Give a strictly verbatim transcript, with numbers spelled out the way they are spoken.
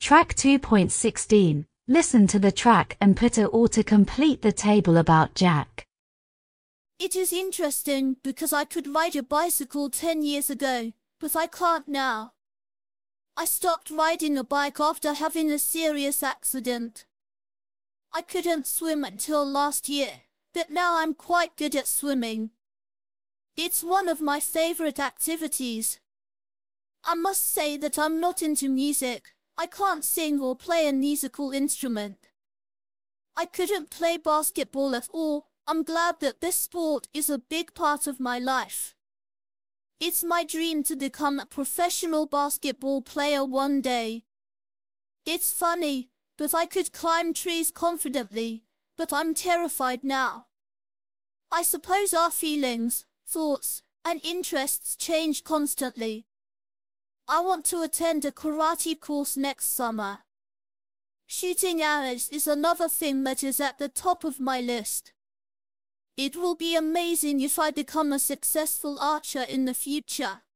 Track two point one six. Listen to the track and put it all to complete the table about Jack. It is interesting because I could ride a bicycle ten years ago, but I can't now. I stopped riding a bike after having a serious accident. I couldn't swim until last year, but now I'm quite good at swimming. It's one of my favorite activities. I must say that I'm not into music. I can't sing or play a musical instrument. I couldn't play basketball at all. I'm glad that this sport is a big part of my life. It's my dream to become a professional basketball player one day. It's funny, but I could climb trees confidently, but I'm terrified now. I suppose our feelings, thoughts, and interests change constantly. I want to attend a karate course next summer. Shooting arrows is another thing that is at the top of my list. It will be amazing if I become a successful archer in the future.